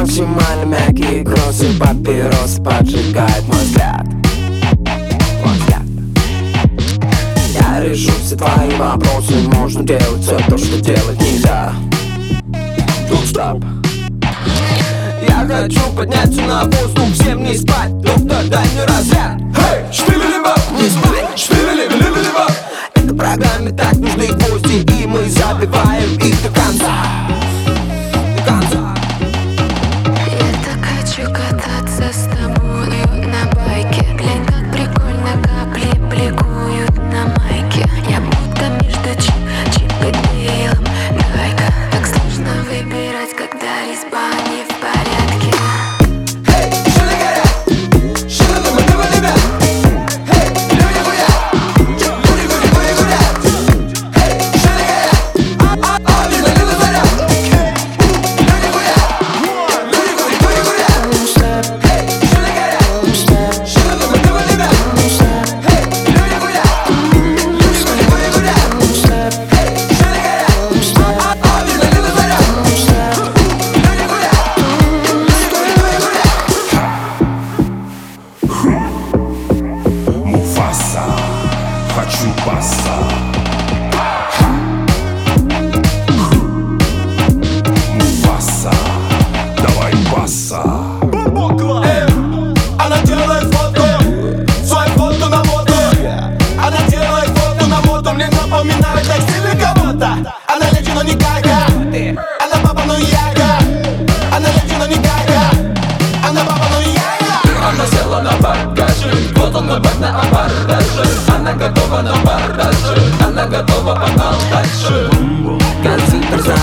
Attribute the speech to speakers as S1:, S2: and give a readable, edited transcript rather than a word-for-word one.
S1: Максимально мягкие кроссы, папиросы поджигает мой взгляд. Я решу все твои вопросы, можно делать все то, что делать нельзя. Тут стоп. Я хочу подняться на воздух, всем не спать, доктор, дай мне разряд. Hey, штиль-либо, не спать, штиль-либо. Этой программе так нужны гвозди, и мы забиваем их до конца. До конца.
S2: Я так хочу кататься с тобою на байке. Глянь, как прикольно капли бликуют на майке. Я будто между Чип и Дейлом гайка. Так сложно выбирать, когда резьба не в порядке.
S1: Hey, шины горят, шины мы любят. Hey, люди гулят, люди гулят. Hey, шины горят, видно, люди горят. Люди гулят, люди гулят. Hey, шины горят, шины мы любят. Hey, люди гулят, люди гулят. Hey, шины горят, видно, люди горят. Люди гулят.
S3: Муфаса, хочу баса. Муфаса, давай баса.
S1: Она делает фото, свой фото на моду. Она делает фото на моду, мне напоминает так стиль кого-то. Она леди, но не гайка. Она папа, но яга. Она леди, но не гайка. Она папа, но яга.
S4: Она села на багажи, вот он на бак на абордаже. Она готова на бардаже, она готова погнал дальше.
S1: Компьютер